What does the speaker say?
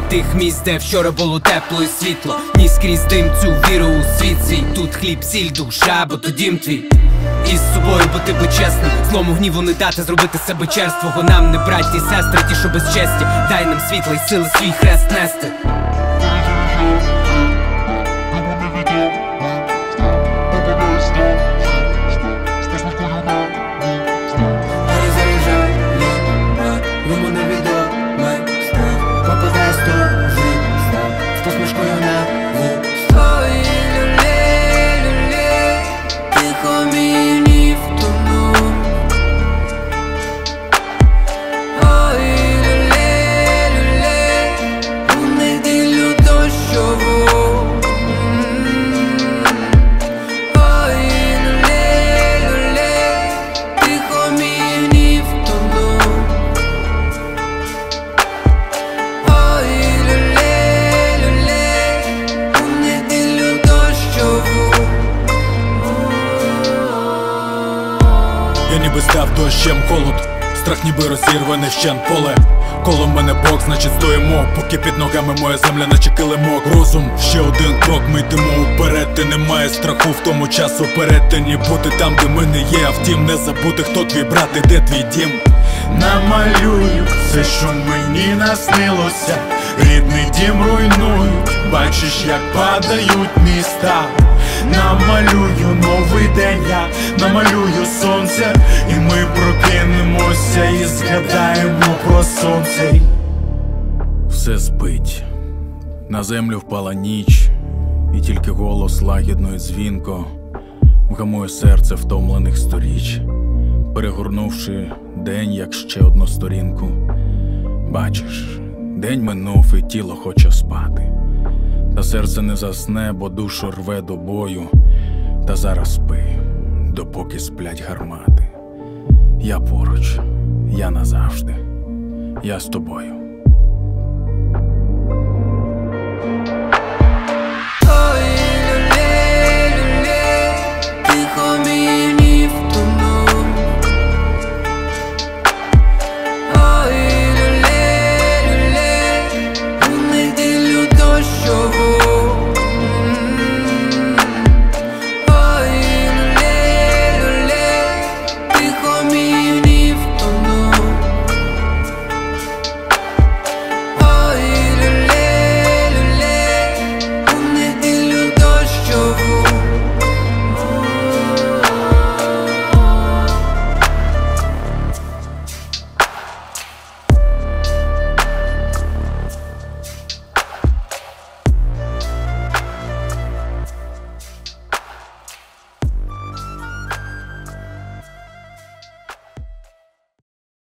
тих місць, де вчора було тепло і світло. Ні скрізь дим цю віру у світ свій. Тут хліб, сіль, душа, бо то дім твій. І з собою бути би чесним, злому гніву не дати зробити себе черствого. Нам не браті і сестри, ті, що без честі. Дай нам світла й сили свій хрест нести. Я ніби став дощем холод, страх ніби розірваний вщент поле. Коло мене Бог, значить стоїмо, поки під ногами моя земля наче килимок. Розум, ще один крок, ми йдемо уперед. Ти немає страху в тому часу перетині. Бути там, де ми не є, а втім не забути, хто твій брат і де твій дім. Намалюю все, що мені наснилося. Рідний дім руйнують, бачиш, як падають міста. Намалюю новий день, я намалюю сонце, і ми прокинемося і згадаємо про сонце. Все спить, на землю впала ніч, і тільки голос лагідно і дзвінко вгамує серце втомлених сторіч, перегорнувши день, як ще одну сторінку. Бачиш, день минув і тіло хоче спати, та серце не засне, бо душу рве до бою. Та зараз спи, допоки сплять гармати. Я поруч, я назавжди, я з тобою.